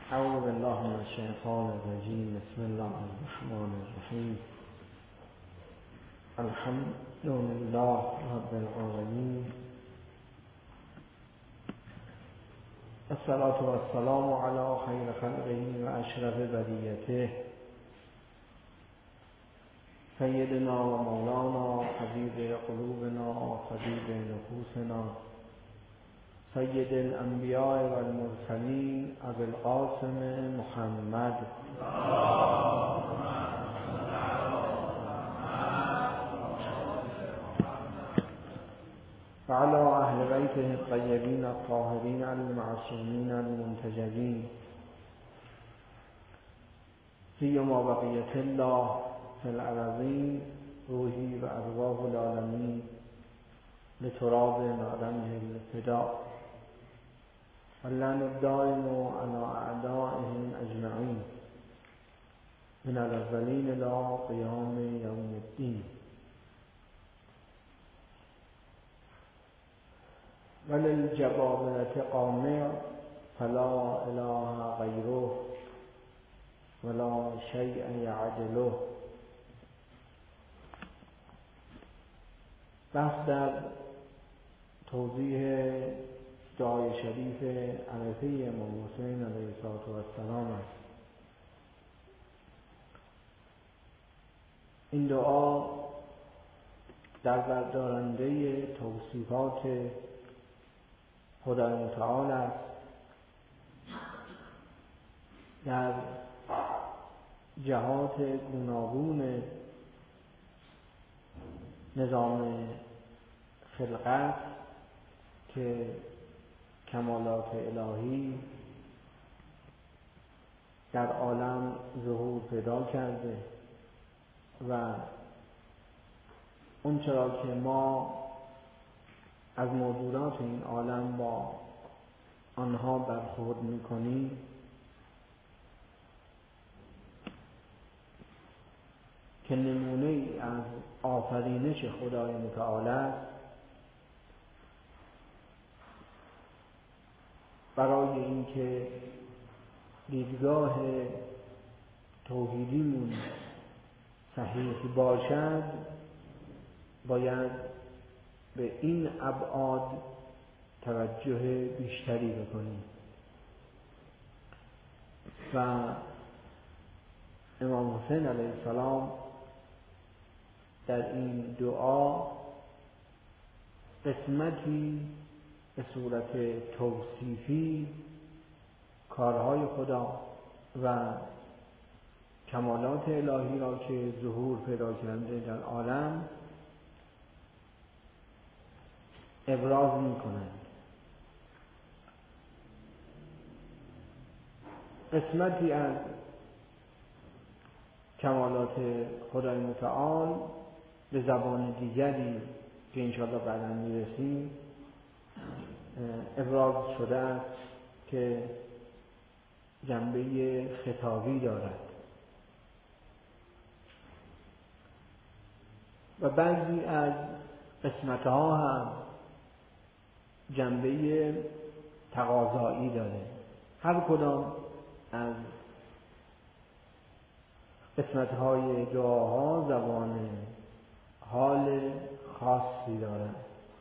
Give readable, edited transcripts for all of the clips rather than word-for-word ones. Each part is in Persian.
اعوذ بالله من الشیطان الرجیم. بسم الله الرحمن الرحیم. الحمد لله رب العالمین. الصلاة والسلام علی خیر خلقه و اشرف بریته سیدنا و مولانا حبیب قلوبنا و طبیب نفوسنا سید الانبیاء و المرسلین ابی القاسم محمد و علی اهل بیته الطیبین الطاهرین المعصومین المنتجبین سیما بقیة الله فی الارضین روحی و ارواح العالمین لتراب معدمه الفداء واللعن الدائم على اعدائهم اجمعین من الاولین الى قیام یوم الدین. وللجبابرة قامع فلا اله غیره ولا شیء یعدله. بحث در توضیح دعای شریف عرفه امام حسین علیه السلام است. این دعا در بردارنده توصیفات خدای متعال است، در جهات گوناگون نظام خلقت که کمالات الهی در عالم ظهور پیدا کرده و اون چرا که ما از موجودات این عالم با آنها برخورد می‌کنیم که نمونه ای از آفرینش خدای متعال است، برای اینکه دیدگاه توحیدیمون صحیح باشد باید به این ابعاد توجه بیشتری بکنیم و امام حسین علیه السلام در این دعا قسمتی به صورت توصیفی کارهای خدا و کمالات الهی را که ظهور پیدا کرده در عالم ابراز می‌کنند. قسمتی از کمالات خدای متعال به زبان دیگری که انشاءالله بعدا میرسیم ابراز شده است که جنبه خطابی دارد و بعضی از قسمتها هم جنبه تقاضایی داره. هر کدام از قسمت‌های دعاها زبان حال خاصی دارند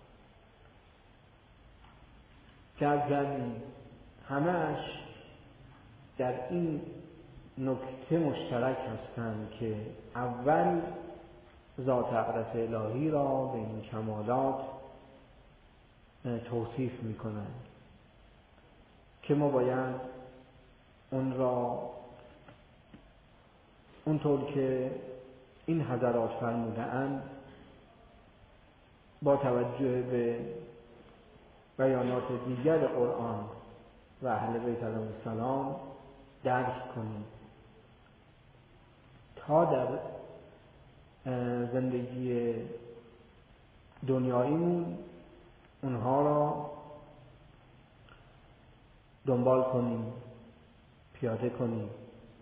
که از کردیم همه‌اش در این نکته مشترک هستند که اول ذات اقدس الهی را به این کمالات توصیف می‌کنند که ما باید اون را اونطور که این حضرات فرموده‌اند با توجه به بیانات دیگر قرآن و اهل بیت علیهم السلام درک کنیم تا در زندگی دنیاییمون اونها را دنبال کنیم، پیاده کنیم.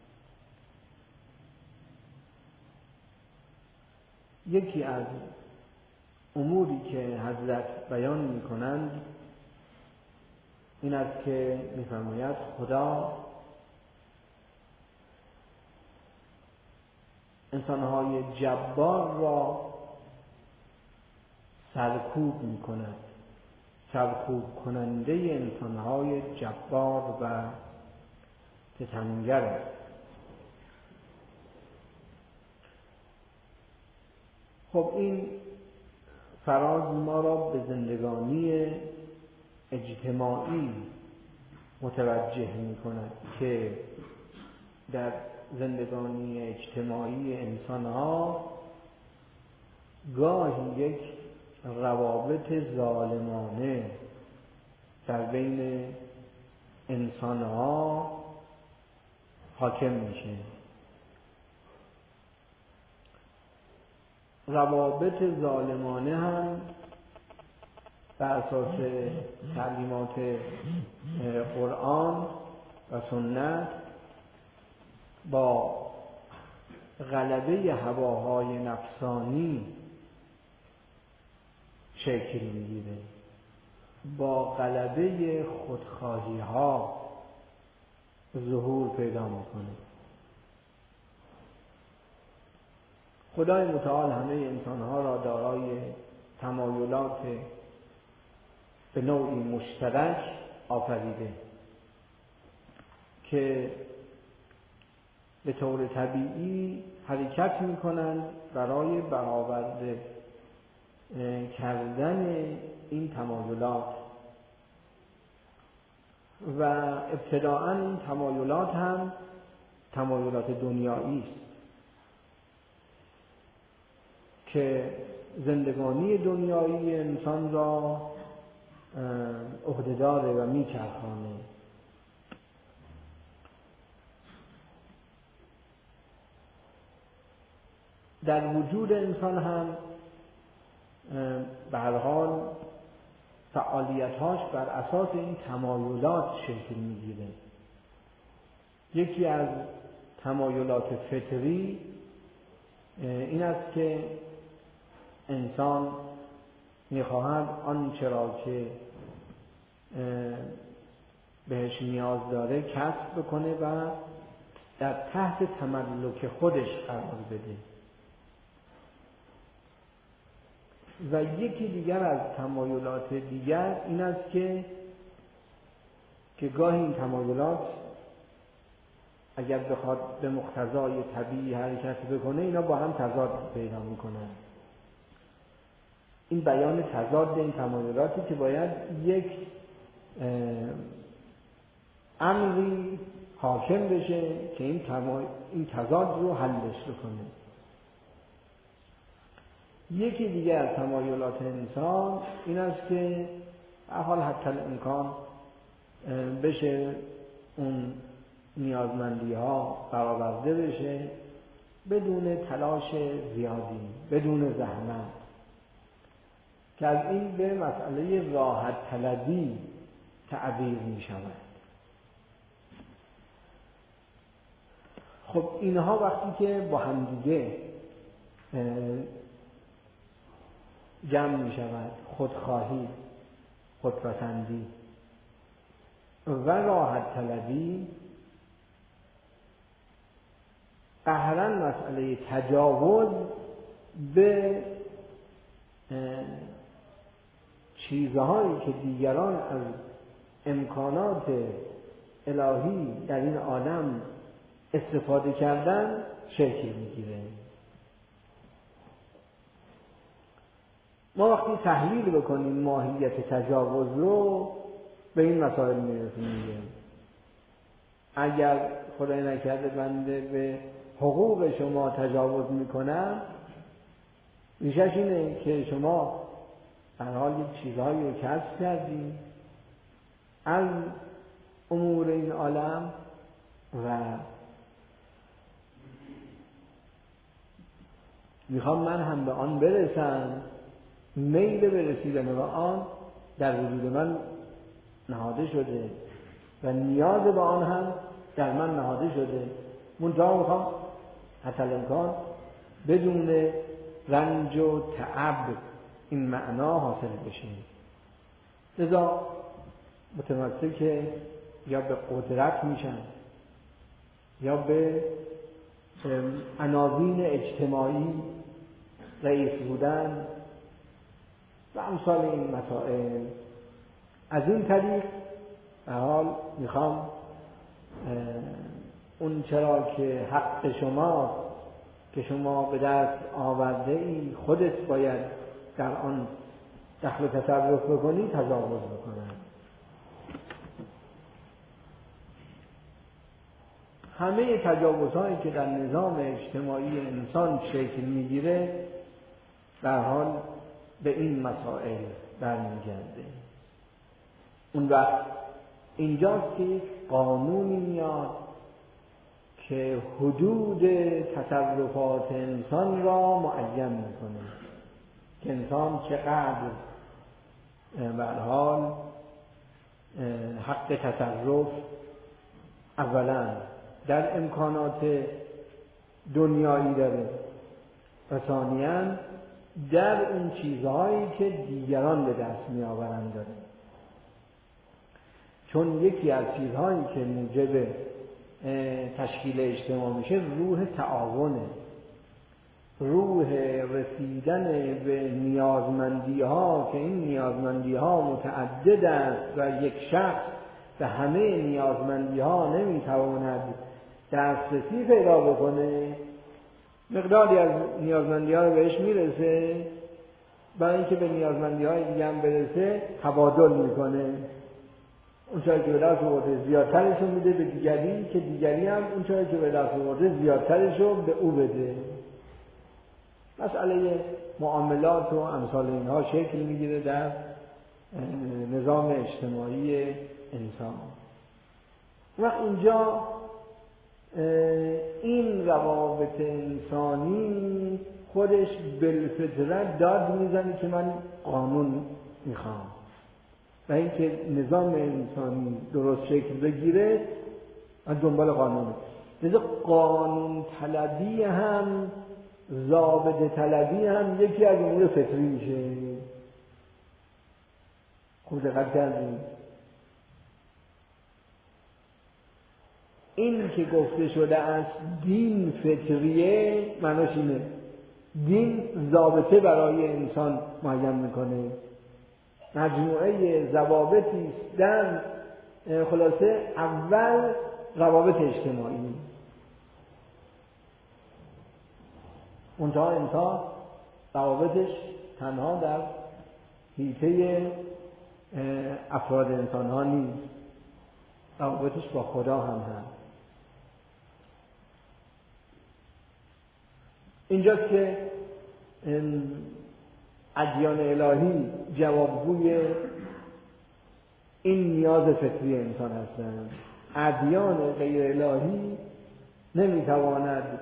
یکی از اموری که حضرت بیان می‌کنند این است که می‌فرماید خدا انسانهای جبار را سرکوب می کند، سرکوب کننده انسانهای جبار و ستمگر است. خب این فراز ما را به زندگانی اجتماعی متوجه می کند که در زندگانی اجتماعی انسانها گاهی یک روابط ظالمانه در بین انسانها حاکم میشه. روابط ظالمانه هم بر اساس تعلیمات قرآن و سنت با غلبه هواهای نفسانی شکل میگیره، با غلبه خودخواهی ها ظهور پیدا میکنه. خدای متعال همه انسانها را دارای تمایلات به نوعی مشترک آفریده که به طور طبیعی حرکت میکنند برای برآورده کردن این تمایلات و ابتداءً این تمایلات هم تمایلات دنیایی است که زندگانی دنیایی انسان را عهده‌داره و میچرخانه. در وجود انسان هم به هر حال فعالیت‌هاش بر اساس این تمایلات شکل می‌گیره. یکی از تمایلات فطری این است که انسان می‌خواهد آنچه را که بهش نیاز داره کسب بکنه و در تحت تملک خودش قرار بده. و یکی دیگر از تمایلات دیگر این است که گاهی این تمایلات اگر بخواد به مقتضای طبیعی حرکت بکنه اینا با هم تضاد پیدا میکنن. این بیان تضاد این تمایلاتی که باید یک امری حاکم بشه که این تضاد رو حلش بکنه. یکی دیگه از تمایلات انسان این است که به حال حتی الامکان بشه اون نیازمندی ها برآورده بشه بدون تلاش زیادی، بدون زحمت، که از این به مسئله راحت طلبی تعبیر می شود. خب اینها وقتی که با همدیگه جمع می شود، خودخواهی، خودپسندی و راحت طلبی، قهراً مسئله تجاوز به چیزهایی که دیگران از امکانات الهی در این عالم استفاده کردن شکل میگیره. ما وقتی تحلیل بکنیم ماهیت تجاوز رو به این مسائل میرسیم. اگر خدای نکرده بنده به حقوق شما تجاوز میکنم، ریشش اینه که شما در حال یک چیزهایی رو کسب کردیم از امور این عالم و میخوام من هم به آن برسم. میل به رسیدن به آن در وجود من نهاده شده و نیاز به آن هم در من نهاده شده. منتها میخوام حتی الامکان بدون رنج و تعب این معنا حاصل بشه. لذا متمسک یا به قدرت میشن یا به عناوین اجتماعی، رئیس بودن و امثال این مسائل. از این طریق به حال میخوام اون چرا که حق شما که شما به دست آورده ای خودت باید در آن دخل و تصرف بکنی تجاوز بکنن. همه تجاوزهایی که در نظام اجتماعی انسان شکل میگیره در حال به این مسائل برمیگرده. اون وقت اینجاست که یک قانونی میاد که حدود تصرفات انسان را معین میکنه که انسان چقدر به هر حال حق تصرف اولا در امکانات دنیایی داره و ثانیاً در اون چیزهایی که دیگران به دست می آورند داره. چون یکی از چیزهایی که موجب تشکیل اجتماع میشه روح تعاونه، روح رسیدن به نیازمندی ها که این نیازمندی ها متعدد است و یک شخص به همه نیازمندی ها نمیتواند دسترسی پیدا بکنه. مقداری از نیازمندی ها رو بهش میرسه، برای اینکه به نیازمندی های دیگه هم برسه تبادل میکنه. اون چیزی که به دست آورده زیادترش رو میده به دیگری که دیگری هم اون چیزی که به دست آورده زیادترش رو به او بده. مسئله معاملات و امثال اینها شکل میگیره در نظام اجتماعی انسان. وقت اینجا این روابط انسانی خودش بالفطرت داد میزنه که من قانون میخوام و اینکه نظام انسانی درست شکل بگیره از دنبال قانونه. لذا قانون طلبی هم ضابطه طلبی هم یکی از امور فطری میشه. خوب دقت کردیم این که گفته شده است دین فطریه معناش اینه دین ضابطه برای انسان معین میکنه، مجموعه ضوابطی است. در خلاصه اول روابط اجتماعی، منتها انسان روابطش تنها در حیطه افراد انسان ها نیست، روابطش با خدا هم هست. اینجاست که ادیان الهی جوابگوی این نیاز فطری انسان هستند. ادیان غیر الهی نمیتواند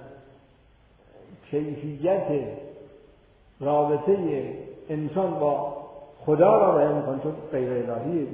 کیفیت رابطه انسان با خدا را بیان کنه چون غیر الهیه.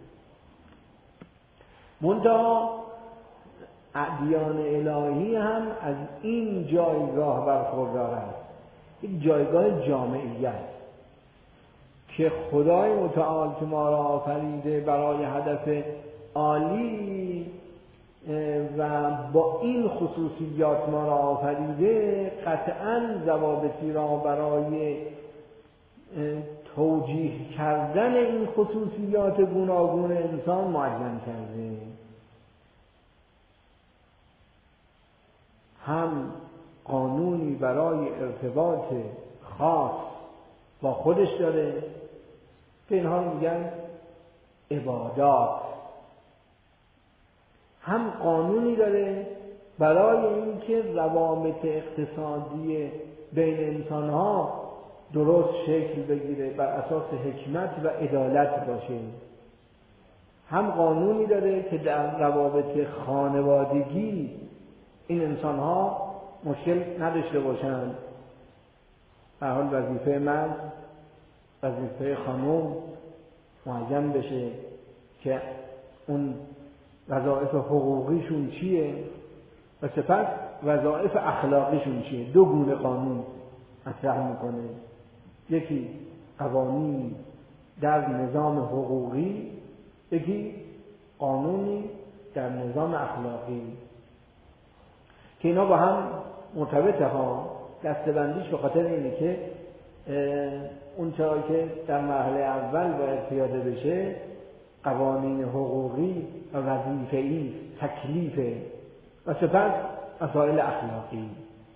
منتها ادیان الهی هم از این جایگاه برخوردار است، یک جایگاه جامعیت که خدای متعال که ما را آفریده برای هدف عالی و با این خصوصیات ما را آفریده، قطعاً ضوابطی را برای توجیه کردن این خصوصیات گوناگون انسان معین کرده. هم قانونی برای ارتباط خاص با خودش داره که اینها میگن عبادات، هم قانونی داره برای اینکه روابط اقتصادی بین انسان‌ها درست شکل بگیره، بر اساس حکمت و عدالت باشه. هم قانونی داره که در روابط خانوادگی این انسان‌ها مشکل نداشته باشند. به هر حال وظیفه مرد، وظیفه خانم معین بشه که اون وظایف حقوقیشون چیه و سپس وظایف اخلاقیشون چیه. دو گونه قانون مطرح میکنه، یکی قوانین در نظام حقوقی، یکی قانونی در نظام اخلاقی که اینا با هم مرتبطه ها، دسته‌بندیش به خاطر اینه که اون چرا که در مرحله اول باید پیاده بشه قوانین حقوقی و وظیفه‌ای است، تکلیفه، و سپس مسائل اخلاقی.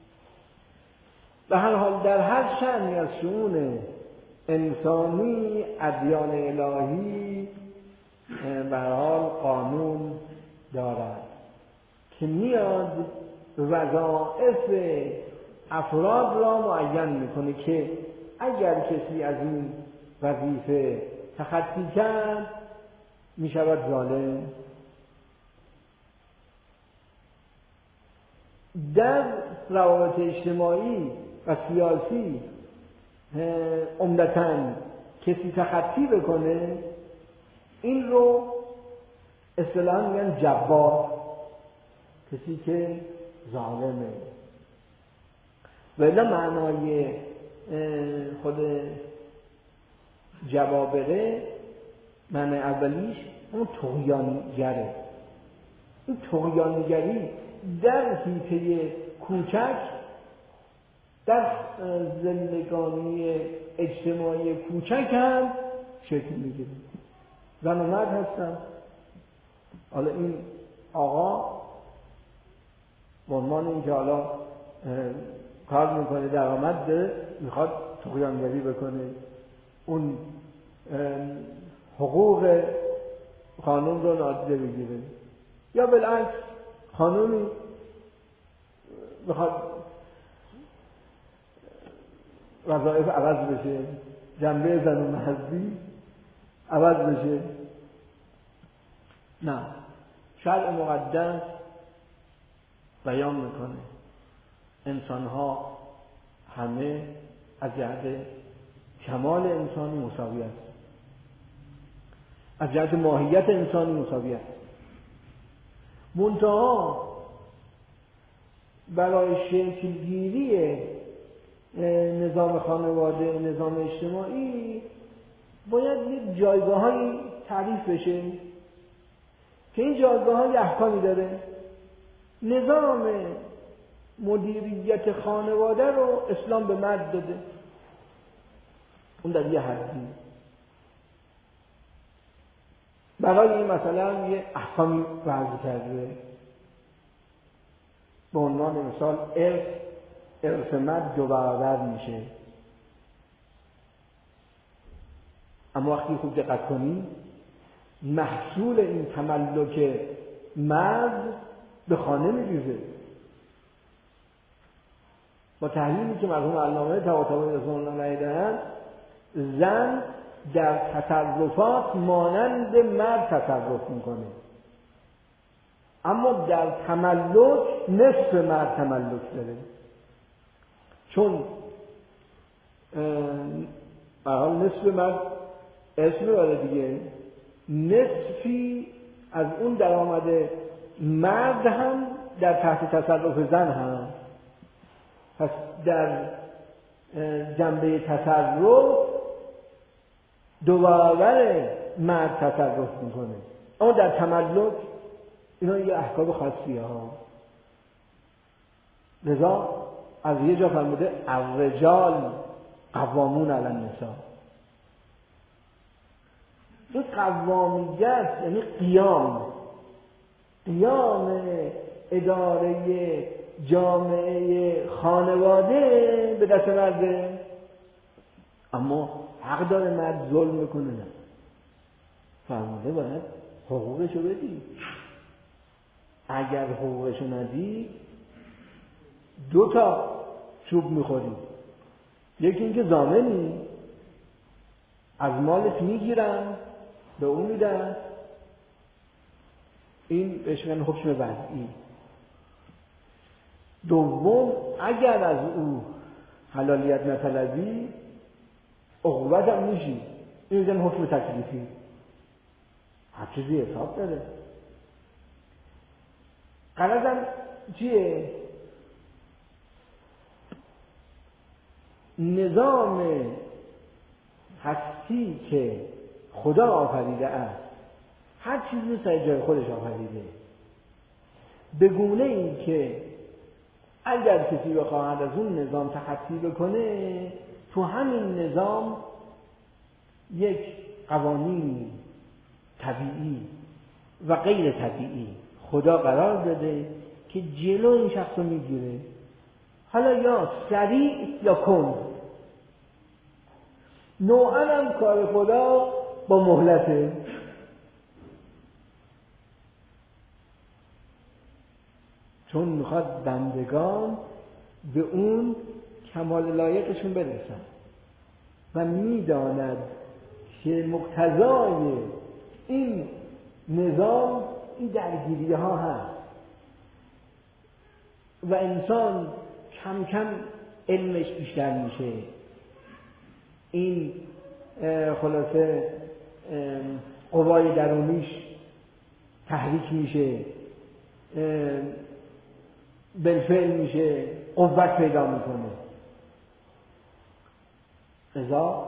به هر حال در هر شأنی از شؤون انسانی ادیان الهی به هر حال قانون دارد که میاد وظایف افراد را معین میکنه که اگر کسی از این وظیفه تخطی کرد میشود ظالم. در روابط اجتماعی و سیاسی عمدتاً کسی تخطی بکنه این رو اصطلاحاً میگن جبار، کسی که ظالمه. ولی معنای خود جبابره معنی اولیش اون طغیانگره. این طغیانگری در حیطه کوچک در زندگانی اجتماعی کوچک هم شکل میگیره. زن و مرد هستن. حالا این آقا به عنوان اینکه حالا کار میکنه، درآمد داره، میخواد طغیانگری بکنه، اون حقوق خانم رو نادیده بگیره، یا بالعکس خانومی میخواد وظایف عوض بشه، جنبه زن و مردی عوض بشه. نه، شرع مقدس بیان میکنه انسانها همه از جهت کمال انسانی مساوی است، از جهت ماهیت انسانی مساوی است. منتها برای شکلگیری نظام خانواده، نظام اجتماعی، باید یک جایگاه‌هایی تعریف بشه که این جایگاه‌ها احکامی داره. نظام مدیریت خانواده رو اسلام به مرد داده، اون در یه حدی. برای این مثلا یه احکامی وضع کرده، به عنوان مثال ارث مرد 2 برابر میشه. اما وقتی خوب دقت کنی محصول این تملک مرد به خانه میریزه. با تحلیلی که مرحوم علامه طباطبایی رضوان الله علیه دارن، زن در تصرفات مانند مرد تصرف میکنه، اما در تملک نصف مرد تملک داره. چون برحال نصف مرد اسم میبره دیگه، نصفی از اون درآمد مرد هم در تحت تصرف زن هست. پس در جنبه تصرف 2 برابر مرد تصرف میکنه، اما در تملک اینا یه احکام خاصیه ها. لذا از یه جا فرموده الرجال قوامون علی النساء. این قوامیت یعنی قیام اداره جامعه خانواده به دست مرده، اما حق داره مرد ظلم میکنه؟ نه، فرموده باید حقوقشو بدی. اگر حقوقشو ندی 2 تا چوب میخوری. یکی اینکه ضامنی، از مالت میگیرن به اون میدن، این بهش میگن حکم وضعی. دوم، اگر از او حلالیت نطلبی عقوبت هم میشی، این میگن حکم تکلیفی. هر چیزی حساب داره. غرضم چیه؟ نظام هستی که خدا آفریده است، هر چیزی سر جای خودش آفریده، به گونه ای که اگر کسی بخواهد از اون نظام تخطی بکنه، تو همین نظام یک قوانین طبیعی و غیر طبیعی خدا قرار داده که جلو این شخص رو میگیره، حالا یا سریع یا کند. نوعاً هم کار خدا با مهلته. چون میخواد بندگان به اون کمال لایقشون برسن و میداند که مقتضای این نظام این درگیری ها هست و انسان کم کم علمش بیشتر میشه، این خلاصه قوای درونیش تحریک میشه، بالفعل میشه، قوت پیدا میکنه. لذا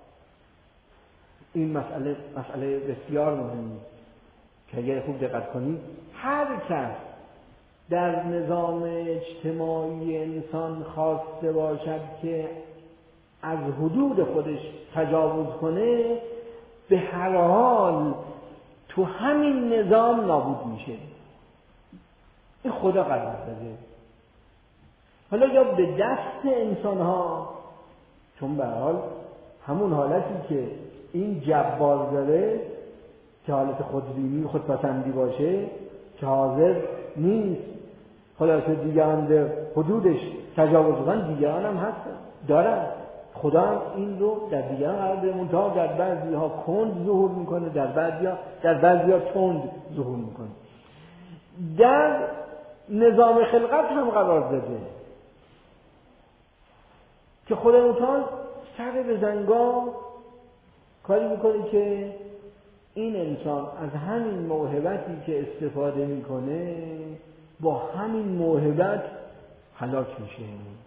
این مسئله بسیار مهمی که اگر خوب دقت کنید، هر کس در نظام اجتماعی انسان خواسته باشد که از حدود خودش تجاوز کنه، به هر حال تو همین نظام نابود میشه. این خدا قرار داده. حالا یا به دست انسان ها، چون به هر حال همون حالتی که این جبار داره که حالت خودبینی خودپسندی باشه که حاضر نیست خلاصه دیگران به حدودش تجاوز کنن، دیگران هم هستن دارن. خدا هم این رو در دیگران قرار داده، منتها در بعضی ها کند ظهور میکنه، در بعضی ها تند ظهور میکنه. در نظام خلقت هم قرار داده که خدا متعال سر به زنگاه کاری میکنه که این انسان از همین موهبتی که استفاده میکنه با همین موهبت هلاک میشه.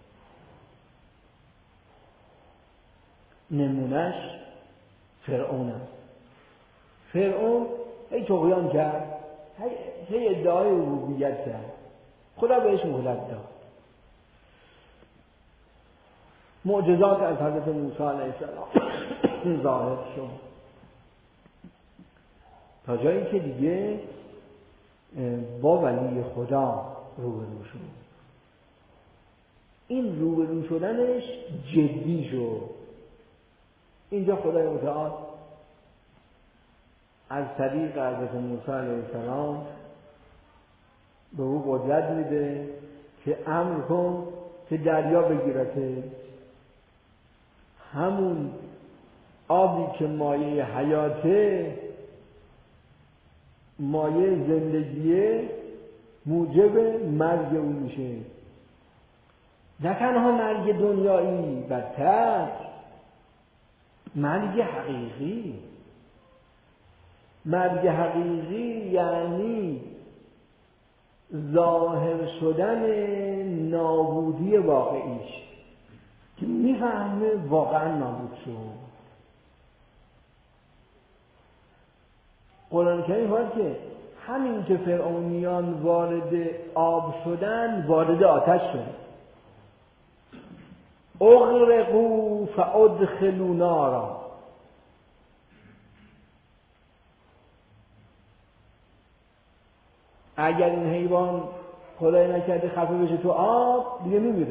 نمونش فرعون است. فرعون هی طغیان کرد، هی ادعای ربوبیت کرد، خدا بهش مهلت داد. معجزات از حضرت موسی علیه السلام ظاهر شد تا جایی که دیگه با ولی خدا روبرو شد. این روبرو شدنش جدی شد. اینجا خدای متعال از طریق حضرت موسی علیه السلام به او قدرت میده که امر کن که دریا بگیرته. همون آبی که مایه حیاته، مایه زندگیه، موجب مرگ اون میشه. نه تنها مرگ دنیایی، بدتر مرگ حقیقی. مرگ حقیقی یعنی ظاهر شدن نابودی واقعیش که میفهمه واقعا نابود شد. قرآن کریم فرمود که همین که فرعونیان وارد آب شدن وارد آتش شدن. اغرقوا فادخلوا نارا. اگر این حیوان خدای نکرده خفه بشه تو آب دیگه میمیره،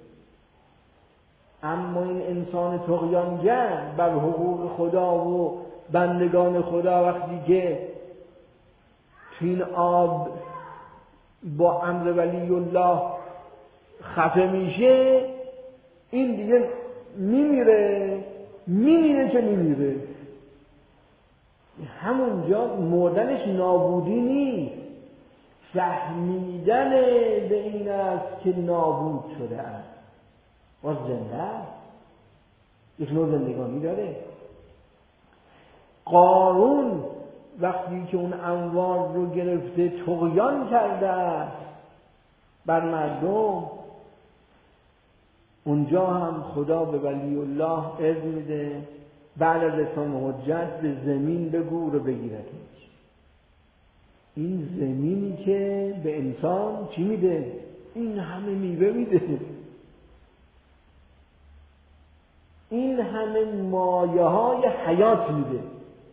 اما این انسان طغیانگر بر حقوق خدا و بندگان خدا وقتی که تو این آب با امر ولی الله خفه میشه، این دیگه میمیره که میمیره. همونجا مردنش نابودی نیست، فهمیدن به این است که نابود شده است، باز زنده است، یک نوع زندگانی داره. قارون وقتی که اون اموال رو گرفته طغیان کرده است بر مردم، اونجا هم خدا به ولی الله اذن میده بعد از اتمام حجت به زمین بگو رو بگیرتش. این زمینی که به انسان چی میده؟ این همه میوه میده، این همه مایه های حیات میده،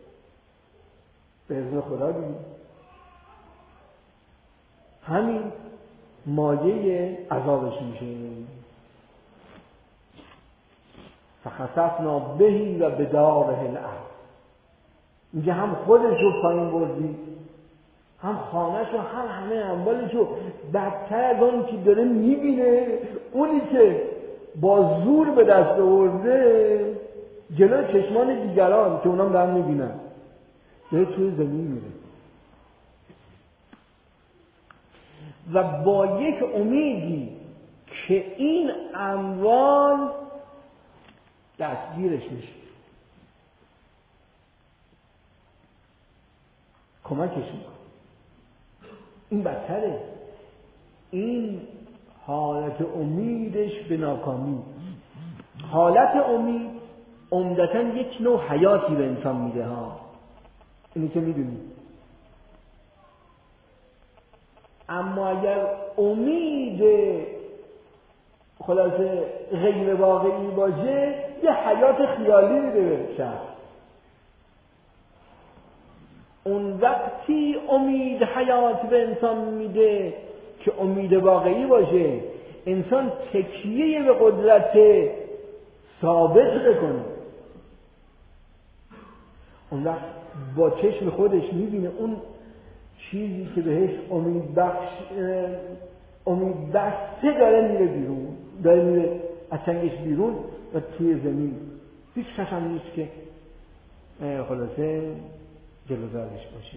به اذن خدا دیگه. همین مایه عذابش میشه. فخسفنا بهی و بداره الارض. میگه هم خودش رو پایین بردی، هم خانهش رو، هم همه اموالش رو. بدتر از اون که داره میبینه اونی که با زور به دست آورده جلو چشمان دیگران که اونام دارن میبینن داره توی زمین میره و با یک امیدی که این اموال دستگیرش میشه، کمکش میکنه. این بدتره، این حالت امیدش به ناکامی. حالت امید عمدتاً یک نوع حیاتی به انسان میده ها، اینی که میدونی. اما اگر امید خلاصه غیر واقعی باشه یه حیات خیالی میده به شخص. اون وقتی امید حیات به انسان میده که امید واقعی باشه، انسان تکیه به قدرت ثابت بکنه. اون وقت با چشم خودش میبینه اون چیزی که بهش امید بسته داره میره بیرون، داره میره از چنگش بیرون و توی زمین هیچ کس هم نیست که خلاصه جلوگرش باشه.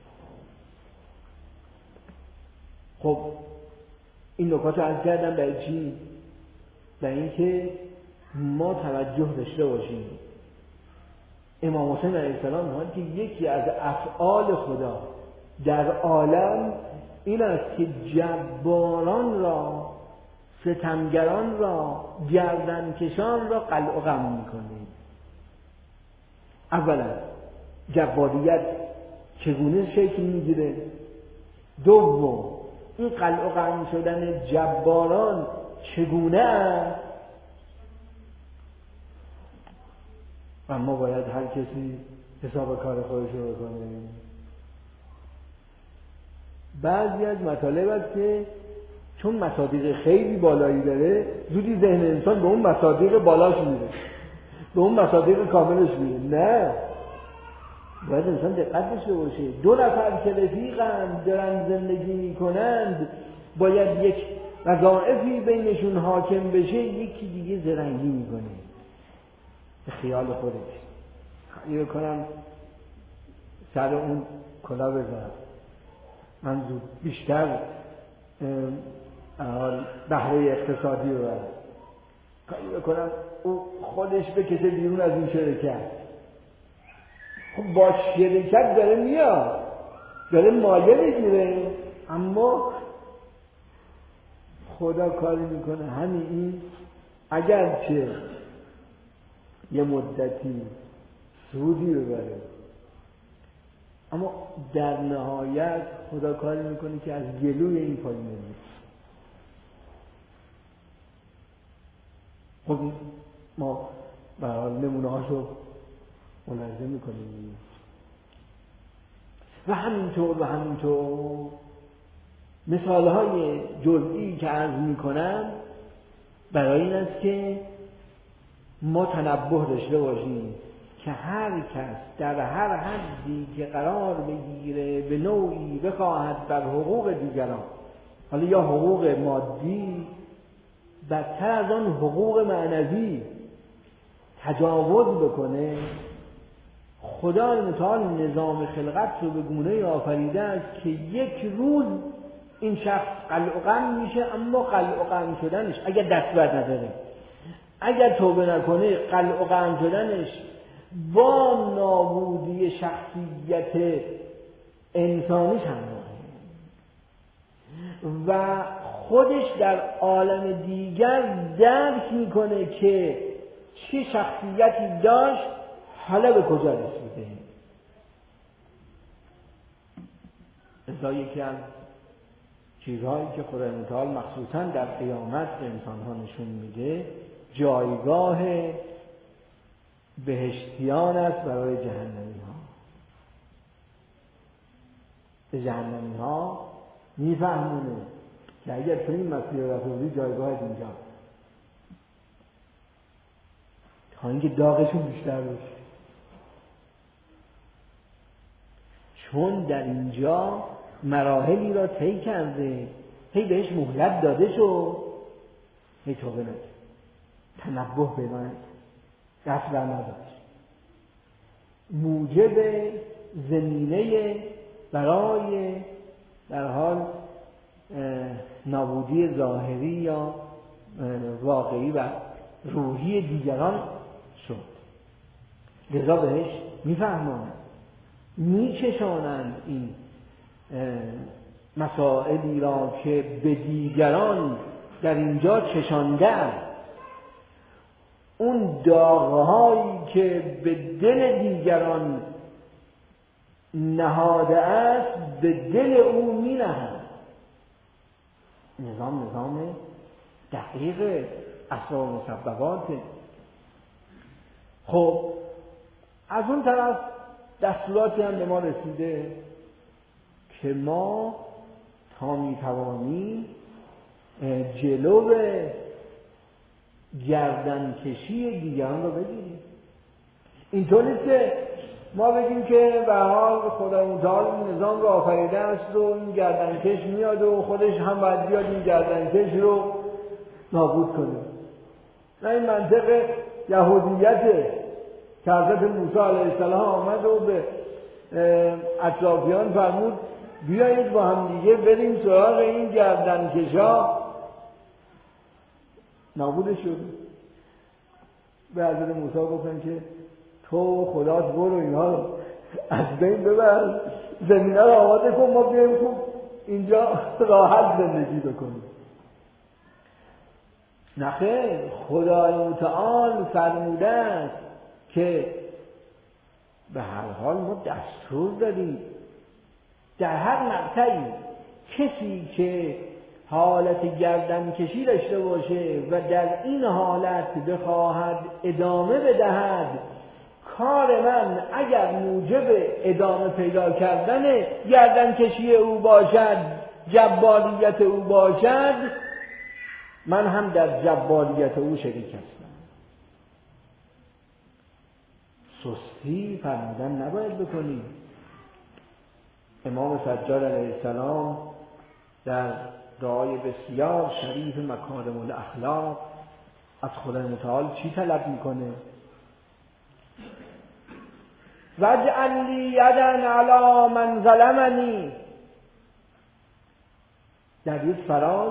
خب این نکات رو عرض کردم برای چی؟ برای اینکه ما توجه داشته باشیم. امام حسین علیه السلام میگه که یکی از افعال خدا در عالم این است که جباران را، ستمگران را، گردنکشان را قلع و قم میکنه. اولا جباریت چگونه شکل میگیره؟ دوم این قلع و قم شدن جباران چگونه است؟ اما باید هر کسی حساب کار خودش رو بکنه. بعضی از مطالب است که چون مصادیق خیلی بالایی داره زودی ذهن انسان به اون مصادیق بالاش میره، به اون مصادیق کاملش میره. نه، باید انسان دقت داشته باشه. دو نفر که رفیقند دارن زندگی میکنند باید یک وظایفی بینشون حاکم بشه، یکی دیگه زرنگی میکنه به خیال خودش. خیلی بکنم سر اون کلا بزنم، من زود بیشتر بهره اقتصادی رو برم، کاری بکنم او خودش بکشه بیرون از این شرکت. خب با شرکت داره میاد، داره مایه میگیره، اما خدا کاری میکنه همین این اگرچه یه مدتی سودی ببره، اما در نهایت خدا کاری میکنه که از گلوی این پایین نمیاد. خب ما به حال نمونه هاشو ملاحظه میکنیم و همینطور مثال های جزئی که عرض میکنم برای این است که ما تنبه داشته باشیم که هر کس در هر حدی که قرار بگیره به نوعی بخواهد بر حقوق دیگران، حالا یا حقوق مادی بدتر از آن حقوق معنوی تجاوز بکنه، خدای متعال نظام خلقت رو به گونه‌ای آفریده است که یک روز این شخص قلع و قم میشه، اما قلع و قم شدنش اگر دستور نداره، اگر توبه نکنه، قلع و قم شدنش با نابودی شخصیت انسانیش همراهه و خودش در عالم دیگر درک میکنه که چه شخصیتی داشت حالا به کجا رسیده. ازا یکی از چیزهایی که خدای متعال مخصوصا در قیامت به انسانها نشون میده جایگاه بهشتیان است برای جهنمی ها. به جهنمی ها میفهمونه که اگر تو این مسیر رفتی جایگاهت اینجا، تا اینکه داغشون بیشتر بشه، چون در اینجا مراحلی را طی کرده، هی بهش مهلت داده شد، هی توبه نکرد، تنبه پیدا نکرد، دست بر نداشت، موجب زمینه برای در حال نابودی ظاهری یا واقعی و روحی دیگران شد. لذا بهش میفهمند، میچشانند این مسائلی را که به دیگران در اینجا چشانده است. اون داغ‌هایی که به دل دیگران نهاده است به دل او می‌نهد. نظام دقیق اسباب و مسببات. خب از اون طرف دستوراتی هم به ما رسیده که ما تا میتوانی جلو گردنکشی دیگران رو بگیریم. اینطور نیست که ما بگیم که به حال خدای متعال این نظام رو آفریده است و این گردنکش میاد و خودش هم باید بیاد این گردنکش رو نابود کنه. نه، این منطق یهودیته که حضرت موسی علیه السلام آمد و به اطرافیان فرمود بیایید با هم دیگه بریم سراغ این گردنکشا. نابود شد. به حضرت موسی گفتن که تو خداست، برو اینها رو از بین ببر، زمینه رو آماده کن، ما بیاییم خوب اینجا راحت زندگی بکنیم. نخیر، خدای متعال فرموده است که به هر حال ما دستور داریم در هر مقطعی کسی که حالت گردنکشی داشته باشه و در این حالت بخواهد ادامه بدهد، کار من اگر موجب ادامه پیدا کردن گردنکشی او باشد، جباریت او باشد، من هم در جباریت او شریک هستم. سستی فرمودن نباید بکنیم. امام سجاد علیه السلام در دعای بسیار شریف مکارم الاخلاق از خدای متعال چی طلب میکنه؟ واجعل لی یدا علی من ظلمنی. در یک فراز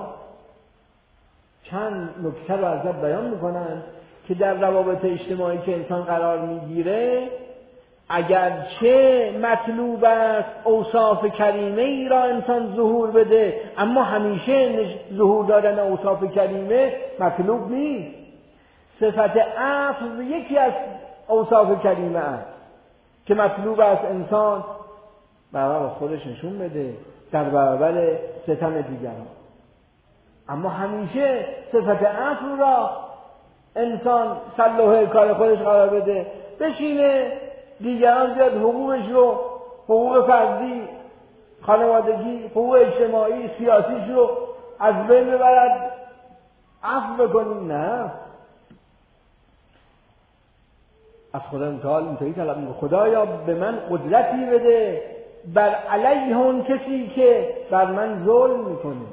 چند نکته رو ازت بیان میکنن که در روابط اجتماعی که انسان قرار میگیره اگرچه مطلوب است اوصاف کریمه ای را انسان ظهور بده، اما همیشه ظهور دادن اوصاف کریمه مطلوب نیست. صفت عفو یکی از اوصاف کریمه است که مطلوب است انسان برای خودش نشون بده در برابر ستم دیگران. اما همیشه صفت عفو را انسان سلوه کار خودش قرار بده، بشینه دیگران بیاد حقوقش رو، حقوق فردی، خانوادگی، حقوق اجتماعی، سیاسیش رو از بین ببرد، عفو بکنیم. نه، از خدا متعال اینطوری طلب میکنه خدایا به من قدرتی بده بر علیه اون کسی که بر من ظلم میکنه.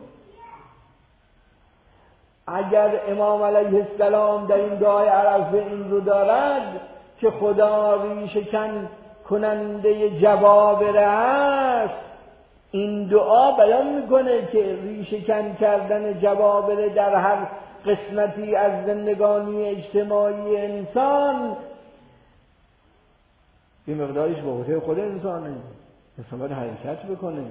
اگر امام علیه السلام در این دعای عرفه این رو دارد که خدا ریشه‌کن کننده جبابره است، این دعا بیان میکنه که ریشه‌کن کردن جبابره در هر قسمتی از زندگانی اجتماعی انسان یه مقدارش به عهده خود انسانه، انسان باید حرکت بکنه.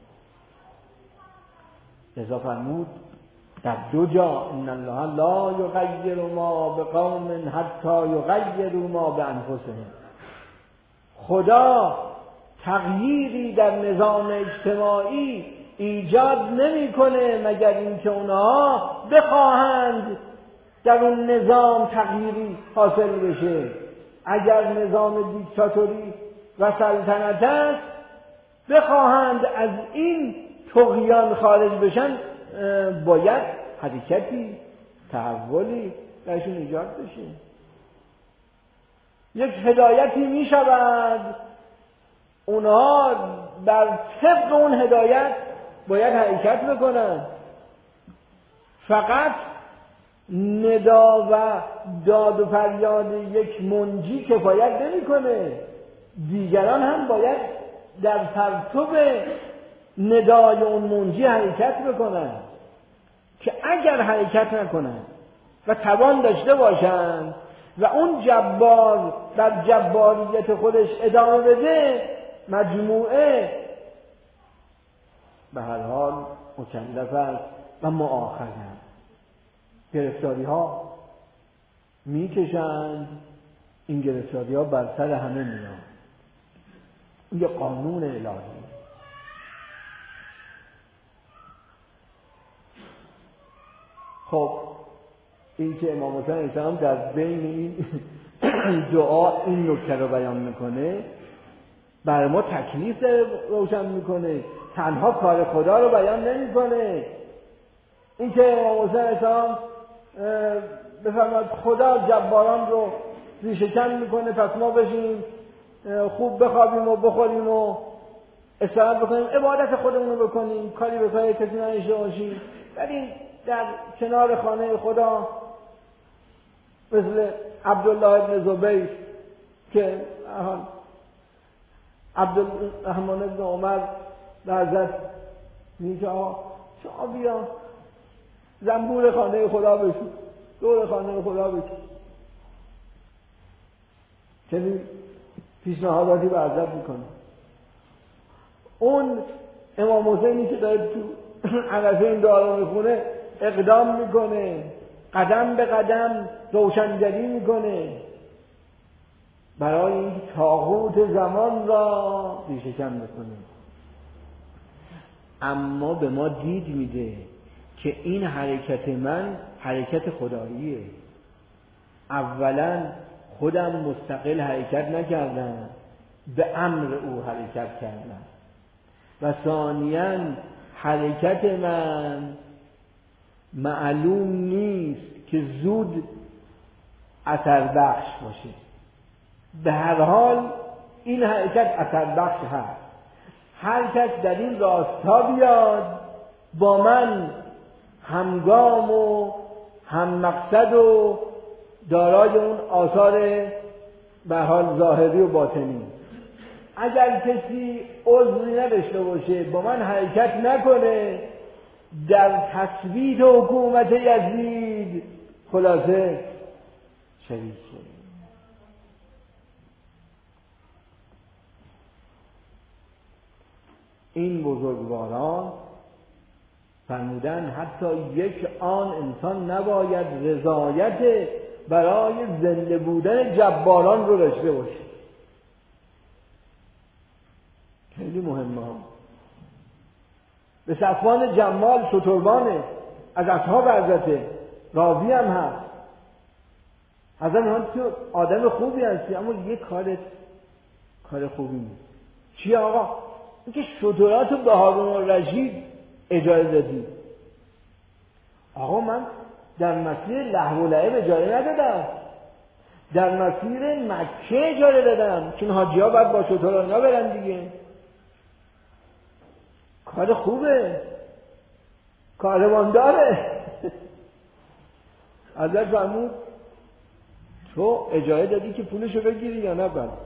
لذا فرمود در دو جا ان الله لا یغیر ما بقوم حتی یغیروا ما بانفسهم. خدا تغییری در نظام اجتماعی ایجاد نمیکنه مگر اینکه اونها بخواهند در اون نظام تغییری حاصل بشه. اگر نظام دیکتاتوری و سلطنت است، بخواهند از این طغیان خارج بشن، باید حرکتی، تحولی درشون ایجاد بشه. یک هدایتی می شود، اونها بر طبق اون هدایت باید حرکت بکنن. فقط ندا و داد و فریاد یک منجی کفایت نمیکنه. دیگران هم باید در پرتو ندای اون منجی حرکت بکنن، که اگر حرکت نکنن و توان داشته باشن و اون جبار در جباریت خودش ادامه بده، مجموعه به هر حال مکلف است و مؤاخذ است. گرفتاری ها میکشند، این گرفتاری ها بر سر همه میاد. این یه قانون الهی. خب این که امام حسین علیه السلام در بین این دعا این نکته رو بیان میکنه، برای ما تکلیف روشن میکنه، تنها کار خدا رو بیان نمیکنه. این که امام حسین علیه السلام بفرماد خدا جباران رو ریشه‌کن میکنه، پس ما بشیم خوب بخوابیم و بخوریم و استراحت بکنیم، عبادت خودمون رو بکنیم، کاری به کاری کسی نداشته باشیم، ولی در کنار خانه خدا مثل عبدالله ابن زبیر که عبدالرحمن ابن عمر لحظت میگه شما بیا زنبور خانه خدا بشید، دور خانه خدا بشید. چنین پیشنهاداتی به حضرت میکنه. اون امام حسینی که داره تو عرفه این دعا رو میخونه اقدام میکنه، قدم به قدم روشنگری میکنه برای این طاغوت زمان را ریشه‌کن بکنه. اما به ما دید میده که این حرکت من حرکت خداییه. اولا خودم مستقل حرکت نکردم، به امر او حرکت کردم، و ثانیاً حرکت من معلوم نیست که زود اثر بخش باشه. به هر حال این حرکت اثر بخش هست. هر کس در این راستا بیاد با من همگام و هم مقصد و دارای اون آثار به حال ظاهری و باطنی. اگر کسی عذری نداشته باشه با من حرکت نکنه، در تثبیت حکومت یزید خلاصه شریکه. این بزرگواران فرمودن حتی یک آن انسان نباید رضایت برای زنده بودن جباران رو داشته باشه. خیلی مهمه. به صفوان جمال شتربانه، از اصحاب حضرته، راوی هم هست. حضرت میگن تو آدم خوبی هستی اما یه کار خوبی نیست. چی آقا؟ اینکه شترات رو به هارون الرشید اجاره دادی. آقا من در مسیر لهو و لعب اجاره ندادم، در مسیر مکه اجاره دادم، چون حاجی ها باید با شترها اینا برن دیگه. کار خوبه، کاروانداره. حضرت فرمود تو اجاره دادی که پولشو بگیری یا نه؟ بله.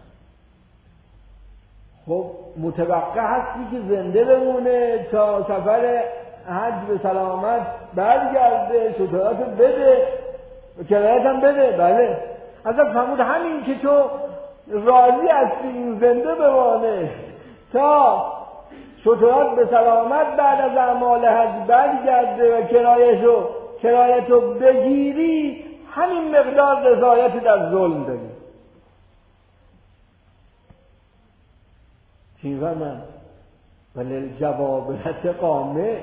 خب متوقع هستی که زنده بمونه تا سفر حج به سلامت برگرده، شتراتو بده و کرایت هم بده. بله. حضرت فرمود همین که تو راضی هستی این زنده بمانه تا شترات به سلامت بعد از اعمال حج برگرده و کرایتو بگیری، همین مقدار رضایت در ظلم داری. چی من ولی جوابرت قامه.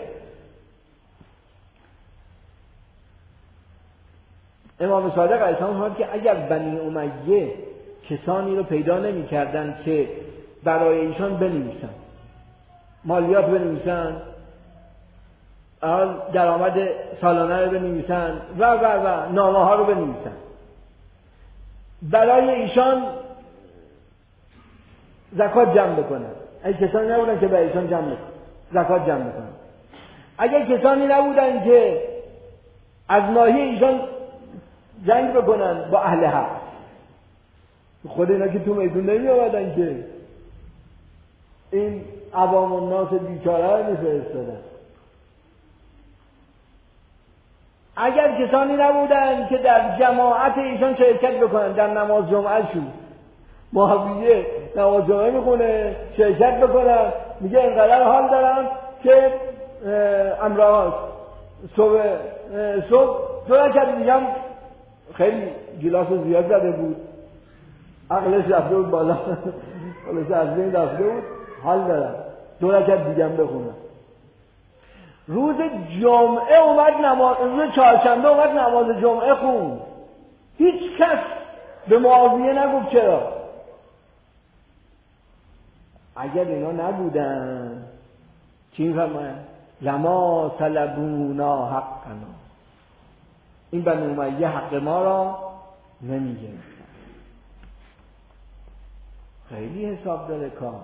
امام صادق علیه السلام فرمود که اگر بنی امیه کسانی رو پیدا نمی کردن که برای ایشان بنویسن، مالیات بنویسن، درآمد سالانه رو بنویسن و نامه ها رو بنویسن، برای ایشان زکات جمع بکنن. اگه کسانی نبودن که برای ایشان زکات جمع بکنن، اگه کسانی نبودن که از ناحیه ایشان جنگ بکنن با اهل حق، خود اینا که تو میدون نمی آمدن که این عوام الناس بیچاره رو میفرستادن. اگر کسانی نبودن که در جماعت ایشان شرکت بکنن، در نماز جمعه شون محویه نماز جمعه میخونه شرکت بکنن، میگه اینقدر حال دارم که امراض صبح 2 رکعت دیگه هم خیلی گیلاس زیاد زده بود، عقلش رفته بود بالا، خلاص از بین رفته بود، حال دارم 2 رکعت دیگه هم بخونم. روز جمعه اومد روز چهارشنبه اومد نماز جمعه خوند، هیچ کس به معاویه نگفت چرا. اگر اینا نبودن چی میفهمن؟ لما سلبونا حقنا، این بنی امیه حق ما را نمیگرفتن. خیلی حساب داره کار.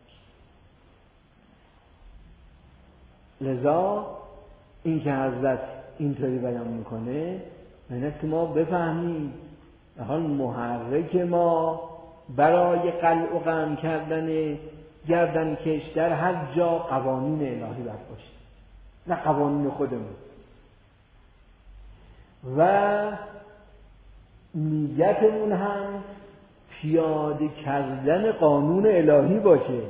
لذا این که حضرت اینطوری بیان میکنه این است که ما بفهمیم حال محرک ما برای قلع و قم کردن گردنکش در هر جا قوانین الهی باید باشه، نه قوانین خودمون. و نیتمون هم پیاده کردن قانون الهی باشه.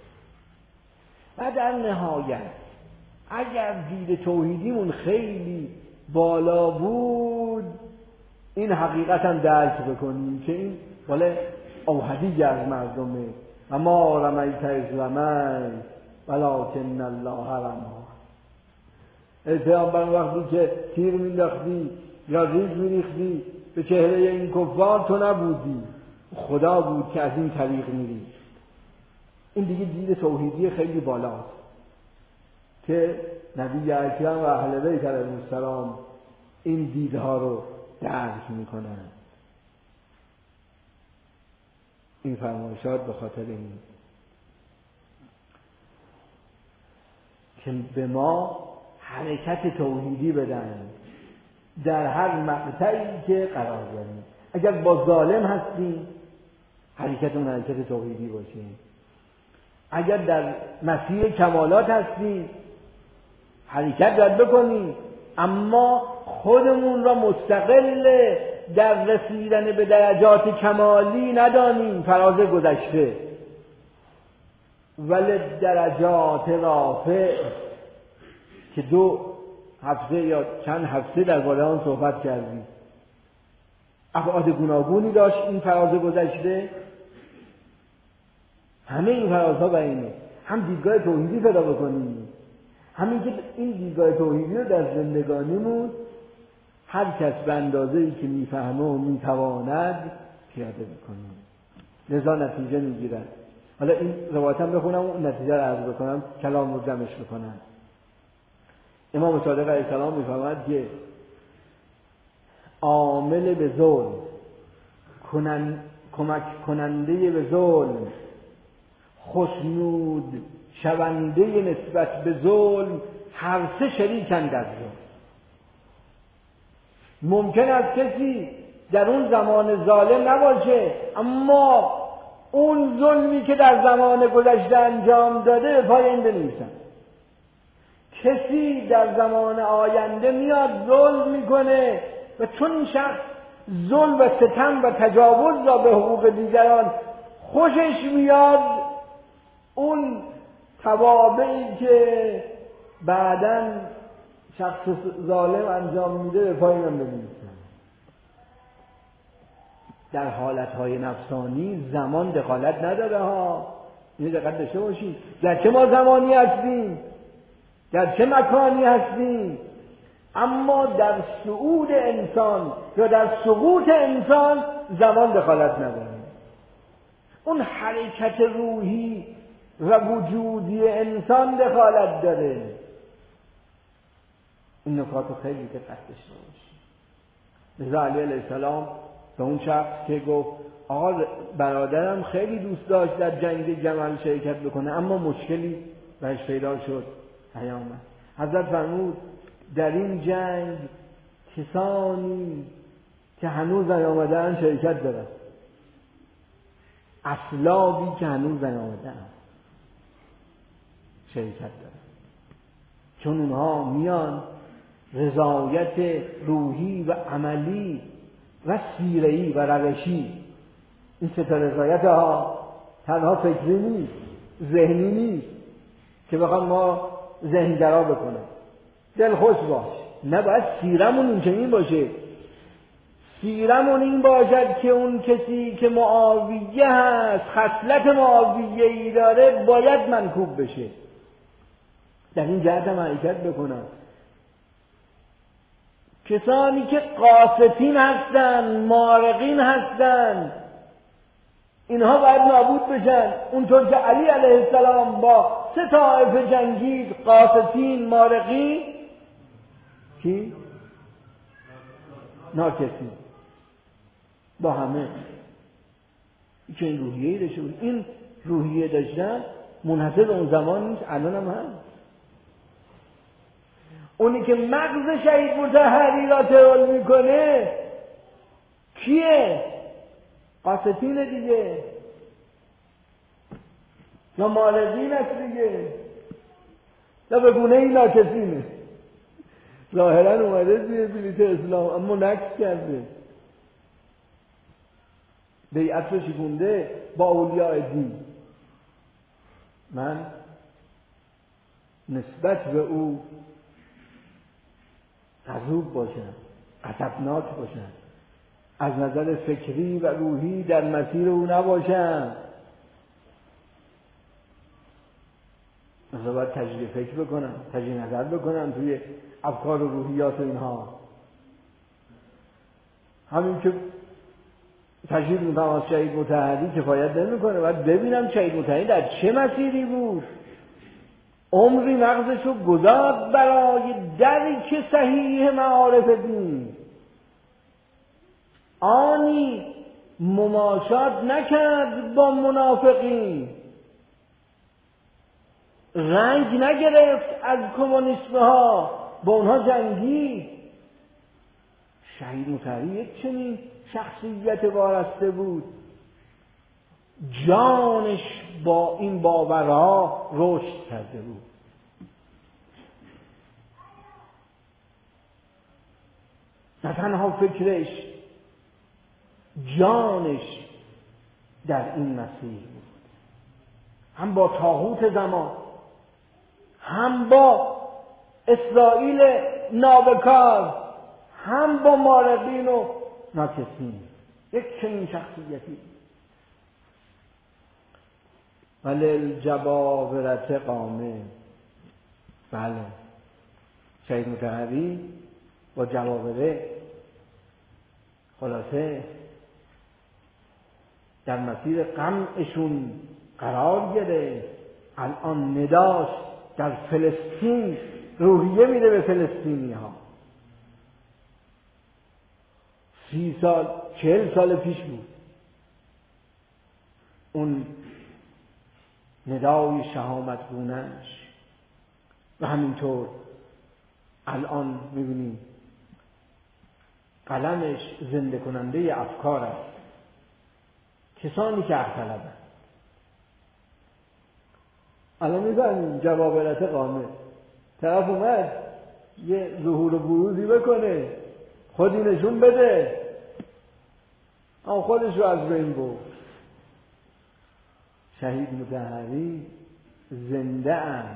و در نهایت اگر دید توحیدیمون خیلی بالا بود، این حقیقت هم درک بکنیم که این بالا اوحدی از مردمه، و ما رمیت از رمیت ولکن الله رمی. ای پیامبر وقتی که تیر مینداختی یا ریگ میریختی به چهره این کفار تو نبودی، خدا بود که از این طریق میریخت. این دیگه دید توحیدی خیلی بالاست که نبی اکرم و اهل بیت علیهم السلام این دیدها رو درک میکنن. این فرمایشات به خاطر این که به ما حرکت توحیدی بدن در هر مقطعی که قرار داریم. اگر با ظالم هستیم حرکت اون حرکت توحیدی باشیم، اگر در مسیر کمالات هستیم حرکت باید بکنیم، اما خودمون را مستقل در رسیدن به درجات کمالی ندانیم، فراز گذشته، ولی درجات رافع که 2 هفته یا چند هفته درباره آن صحبت کردیم. ابعاد گوناگونی داشت این فراز گذشته. همه این فرازها به اینه، هم دیدگاه توحیدی پیدا بکنیم، همین که این دیدگاه توحیدی رو در زندگانیمون هر کس به اندازه‌ای که میفهمه و میتواند پیاده بکنیم، لذا نتیجه میگیرد. حالا این روایت هم بخونم و نتیجه رو عرض بکنم، کلام رو جمعش بکنم. امام صادق علیه السلام میفرماید که عامل به ظلم، کمک کننده به ظلم، خشنود شونده نسبت به ظلم، هر سه شریکند در ظلم. ممکن است کسی در اون زمان ظالم نباشه، اما اون ظلمی که در زمان گذشته انجام داده به پای این بنویسن. کسی در زمان آینده میاد ظلم میکنه و چون این شخص ظلم و ستم و تجاوز را به حقوق دیگران خوشش میاد، اون توابعی که بعداً شخص ظالم انجام میده به پای من بنویسن. در حالتهای نفسانی زمان دخالت نداره ها. اینو دقت داشته باشید. در چه ما زمانی هستیم، در چه مکانی هستیم، اما در صعود انسان یا در سقوط انسان زمان دخالت نداره. اون حرکت روحی و وجودی انسان دخالت داره. این نکات رو خیلی دقت داشته باشید. لذا علی علیه السلام به اون شخص که گفت آقا برادرم خیلی دوست داشت در جنگ جمل شرکت بکنه اما مشکلی بهش پیدا شد، پیامد حضرت فرمود در این جنگ کسانی که هنوز نیامدن شرکت دارن، اصلابی که هنوز نیامدن شرکت دارن، چون اونها میان رضایت روحی و عملی و سیره‌ای و روشی، این سه تا رضایت ها تنها فکری نیست، ذهنی نیست که بخوام ما ذهن‌گرا بکنم دل خوش باش، نه باید سیرمون این چنین باشه. سیرمون این باشد که اون کسی که معاویه هست، خصلت معاویه‌ای داره، باید منکوب بشه. در این جهت هم حرکت بکنم. کسانی که قاستین هستن، مارقین هستن، اینها باید نابود بشن. اونطور که علی علیه السلام با 3 طایفه جنگید، قاستین، مارقین، کی؟ ناکسین، با همه. که این روحیه‌ای داشته بود. این روحیه داشتن منحصر به اون زمان نیست، الان هم هست. اونی که مغز شهید مطهری را ترول میکنه کیه؟ قاستین دیگه، یا مالدین است دیگه، یا به گونه این ناکسینه. ظاهرا اومده توی بلیت اسلام اما نقص کرده، بیعت رو شکونده با اولیاء دین. من نسبت به او غضوب باشم، غضبناک باشم، از نظر فکری و روحی در مسیر او نباشم. مثلا باید تجزیه فکر بکنم، تجزیه نظر بکنم توی افکار و روحیات اینها. همین که تجزیه میکنم از شهید مطهری کفایت نمیکنه، باید ببینم شهید مطهری در چه مسیری بود. عمری مغزشو گذاشت برای درک صحیح معارف دین، آنی مماشات نکرد با منافقین، رنج نگرفت از کمونیسم ها، با اونها جنگی. شهید مطهری یک چنین شخصیت وارسته بود، جانش با این باورها رشد کرده بود. نه تنها فکرش، جانش در این مسیر بود. هم با طاغوت زمان، هم با اسرائیل نابکار، هم با مارقین و ناکسین. یک چنین شخصیتی. ولی جبابرت قامه. بله، شهید مطهری با جبابره خلاصه در مسیر قمعشون قرار گرفت. الان نداش در فلسطین روحیه میده به فلسطینی ها. 30 سال 40 سال پیش بود اون ندای شهامتگونه‌اش، و همینطور الان میبینیم قلمش زنده کننده افکار است. کسانی که حق طلبند الان میبینیم جبابرت قامه، طرف اومد یه ظهور و بروزی بکنه، خودی نشون بده، اما خودش رو از بین برد. شهید مطهری زنده است.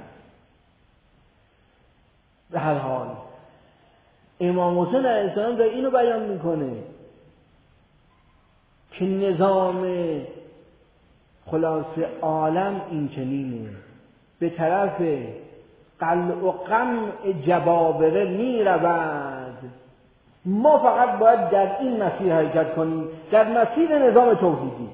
به هر حال امام حسین علیه السلام در اینو بیان میکنه که نظام خلاصه عالم این چنینه، به طرف قلع و قمع جبابره می رود. ما فقط باید در این مسیر حرکت کنیم، در مسیر نظام توحیدی.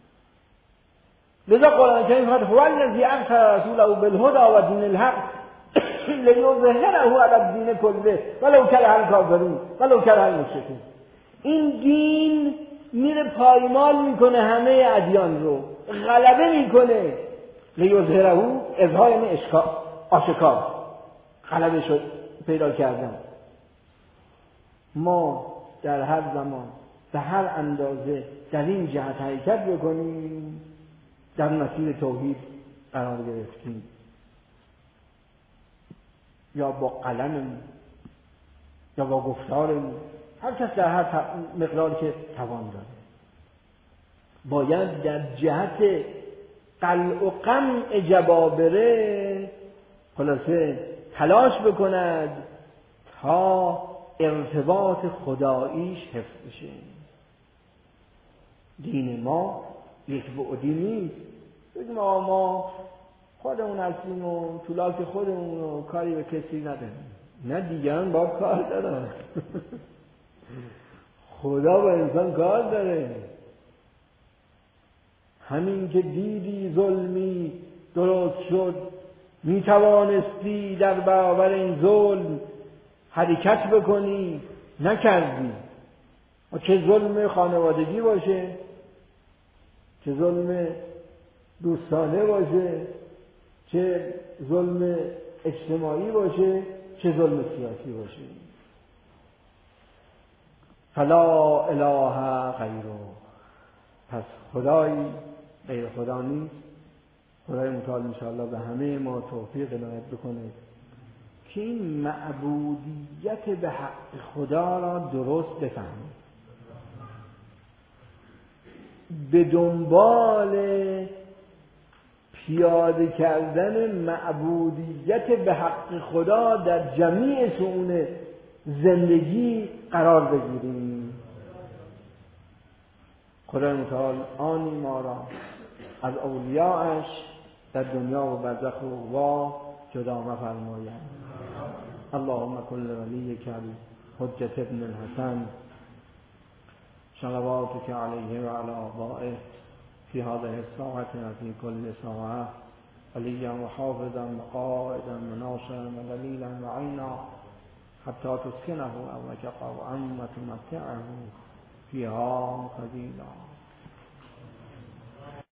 لذا قرآن کریم فرمود هو الذی ارسل رسوله بالهدی و دین الحق لیظهره علی الدین کله ولو کره الکافرون ولو کره المشرکون. این دین میره پایمال میکنه همه ادیان رو، غلبه میکنه. لیظهره اظهار یعنی آشکار، غلبه شد پیدا کردن. ما در هر زمان به هر اندازه در این جهت حرکت بکنیم در مسیر توحید قرار گرفتیم، یا با قلممون یا با گفتارمون، هر کس در هر مقدار که توان داره باید در جهت قلع و قمع جبابره خلاصه تلاش بکند تا ارتباط خداییش حفظ بشه. دین ما یک بعدی نیست بگیم ما خودمون هستیم و طولاک خودمون و کاری به کسی نداریم. نه، دیگران با کار دارن. خدا با انسان کار داره. همین که دیدی ظلمی درست شد می توانستی در برابر این ظلم حرکت بکنی، نکردی. و چه ظلم خانوادگی باشه، چه ظلم دوستانه باشه، چه ظلم اجتماعی باشه، چه ظلم سیاسی باشه. فلا اله غیره، پس خدایی غیر خدا نیست. خدای متعال انشاءالله به همه ما توفیق عنایت بکنه که این معبودیت به حق خدا را درست بفهمیم. به دنبال پیاده کردن معبودیت به حق خدا در جمیع شؤون زندگی قرار بگیریم. خدای متعال آنی ما را از اولیاءش در دنیا و برزخ و عقبی جدا مفرماید. اللهم کل ولیک حجة ابن الحسن صلواتك علیه و علی آبائه فی هذه الساعة و فی کل ساعة ولیا و حافظا و قائدا و ناصرا و دلیلا و عینا حتی تسکنه ارضک طوعا و تمتعه فیها قلیلا.